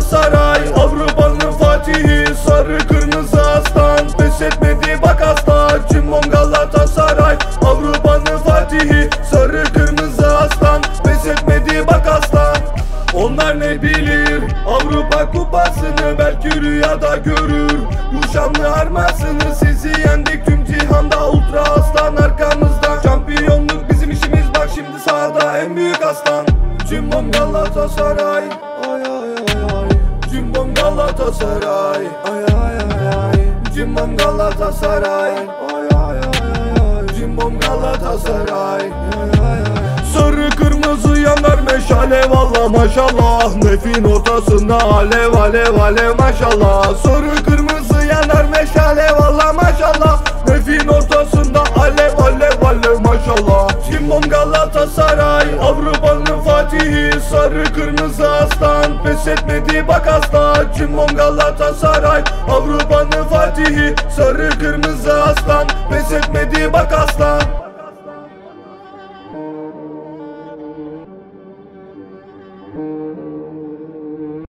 Galatasaray, Avrupa'nın Fatihi, sarı kırmızı aslan, pes etmedi bak asla. Cimbom Galatasaray, Avrupa'nın Fatihi, sarı kırmızı aslan, pes etmedi bak asla. Onlar ne bilir Avrupa kupasını, belki rüyada görür bu şanlı armasını. Sizi yendik tüm cihanda, ultra aslan arkamızda. Şampiyonluk bizim işimiz, bak şimdi sahada en büyük aslan. Cimbom Galatasaray, ay ay ay ay. Cimbom Galatasaray, ay ay ay ay. Cimbom Galatasaray, ay ay ay ay. Cimbom Galatasaray, ay ay ay. Sarı kırmızı yanar meşale valla maşallah. Nefin ortasında alev alev alev maşallah. Sarı kırmızı yanar meşale valla maşallah. Nefin ortasında alev alev alev maşallah. Cimbom Galatasaray, Avrupa'nın Fatihi, sarı kırmızı aslan, pes etmedi bak asla. Cimbom Galatasaray, Avrupa'nın Fatihi, sarı kırmızı aslan, pes etmedi bak aslan.